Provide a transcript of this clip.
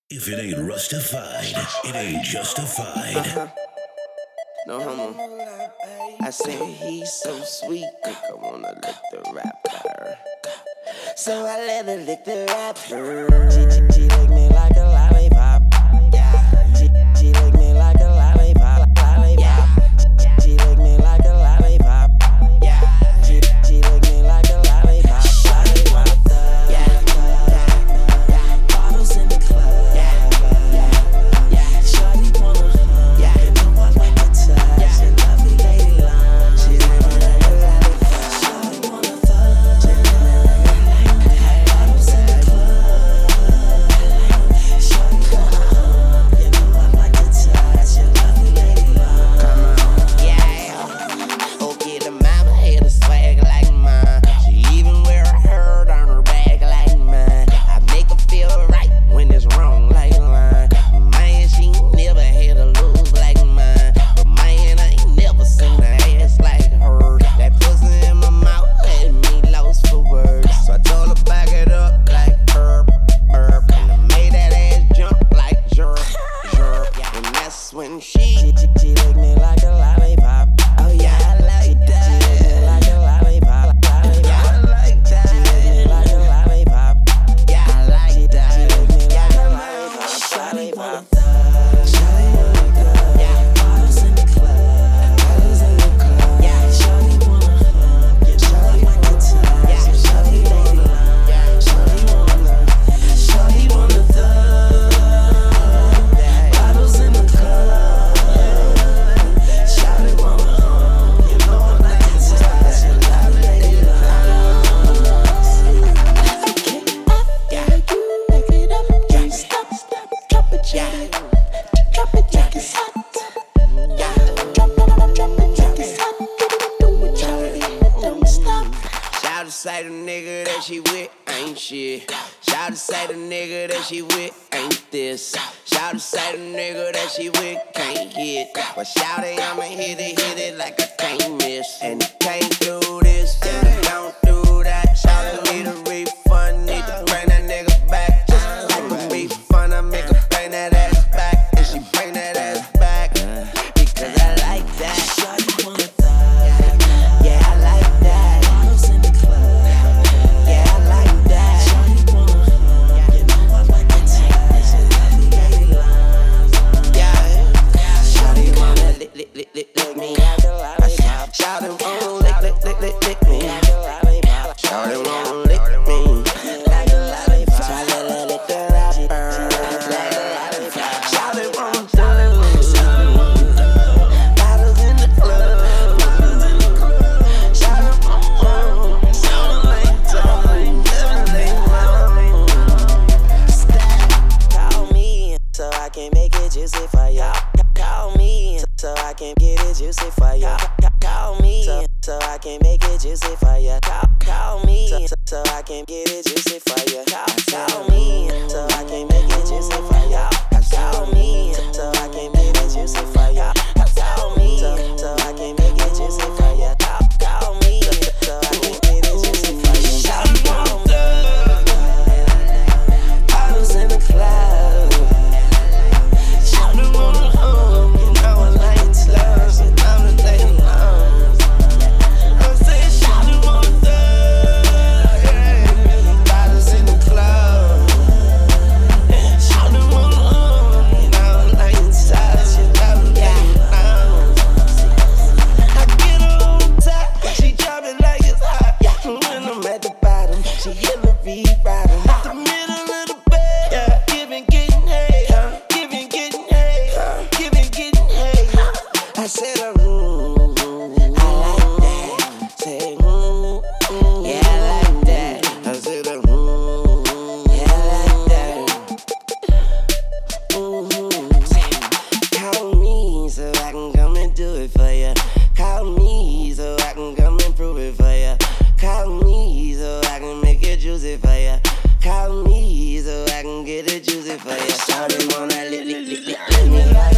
If it ain't rustified, it ain't justified. No homo. I said he's so sweet, think I wanna lick the rapper. So I let her lick the rapper. She lick me like a lollipop. She lick me like a lollipop. She lick me like a lollipop. She lick me like a lollipop. Bottles in the club. Shawty wanna hug. You know I like to touch. A lovely lady love. She lick me like a lollipop. Shawty wanna fuck. She lick me like a lollipop. Bottles in the club. Shawty wanna hug. You know I like to touch. A lovely lady love. Come on, yeah. Okay, the mama had a swag like mine. She even wear a herd on her back like mine. I make her feel right when it's wrong like a line. Man, she never had a lose like mine. But man, I ain't never seen her ass like her. That pussy in my mouth had me lost for words. So I told her back it up like herb. And I made that ass jump like jerk. And that's when she licked me like a lollipop. Oh yeah, I like that. She licked me like a lollipop. Yeah, I like that. She licked me like a lollipop. Yeah, I like that. She licked me like a lollipop. Shawty wanna thug. Shawty wanna thug. Yeah, bottles in the club. Bottles in the club. Yeah, shawty wanna hug. You know I like to touch. Yeah, shawty wanna love. Yeah, shawty wanna love. Shawty wanna thug. Bottles in the club. Shawty wanna hug. You know I like to touch. A lovely lady love. Yeah, you back it up. Can't stop. Drop it, yeah. Drop it, yeah, it's hot. Yeah, drop it, yeah, it's hot. Do it, yeah, don't stop. Shout to say the nigga that she with ain't shit. Shout to say the nigga that she with ain't this. Shout to say the nigga that she with can't hit. But shout it, I'ma hit it like I can't miss. And you can't do this, and you don't do that. Shout it, need a refund, need to bring that nigga back. Just like a refund, I make her bring that ass back. And she bring that ass back, because I like that. Shawty wanna thug. Yeah, I like that. Bottles in the club. Yeah, I like that. Shawty wanna hug. You know I like to touch. A lovely lady love. Yeah, shawty wanna lick me like a lollipop. Shawty wanna lick me like a lollipop. Shawty wanna lick me like a lollipop. So I let her lick the rapper like a lollipop. Shawty wanna bottles in the club. Shawty wanna call me so I can make it juicy for ya. Call me so I can get it juicy for ya. Call me so I can make it juicy for ya. Call me so I can get it juicy for ya. Call me so I can make it juicy for ya. Call me so I can make it juicy for ya. Call me so I can make it juicy for ya. Call me so I can get it juicy for ya. Shawty wanna thug. Bottles in the club. Shawty wanna hug. You know I like to touch. A lovely lady love. I said shawty wanna thug. Bottles in the club. Shawty wanna hug. You know I like to touch. A lovely lady love. I get her on top. She drop it like it's hot. When I'm at the bottom, she hit the beat riding. The middle of the bed, yeah. Giving, getting hay, giving, getting hay, giving, getting hay. I said, I like that. Say, yeah, I like that. I said, yeah, I like that. Call me so I can come and do it for ya. Call me so I can come and prove it for ya. Call me so I can make it juicy for ya. Call me so I can get it juicy for ya. Shawty wanna lick me like